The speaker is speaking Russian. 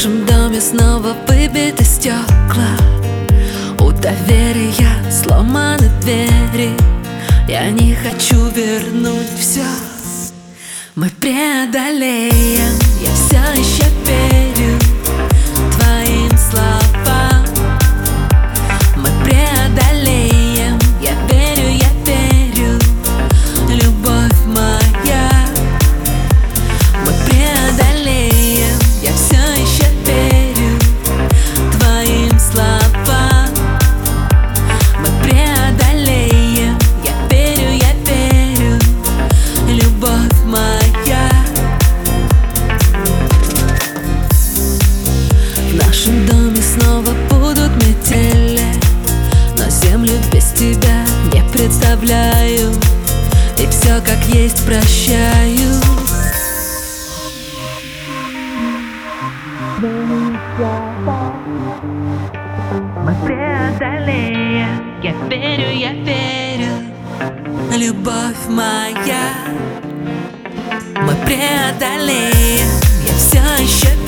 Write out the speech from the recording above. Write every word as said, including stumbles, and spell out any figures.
нашем доме снова выбиты стекла, у доверия сломаны двери. Я не хочу вернуть все, мы преодолеем. Я все еще верю твоим словам. Мы преодолеем. Я верю, я верю, любовь моя. Мы преодолеем. Я все еще верю твоим словам. Мы преодолеем. Я верю, я верю, любовь моя. В нашем доме снова будут метели, но землю без тебя не представляю, и все как есть прощаю. Мы преодолеем. Я верю, я верю, любовь моя. Мы преодолеем. Я все еще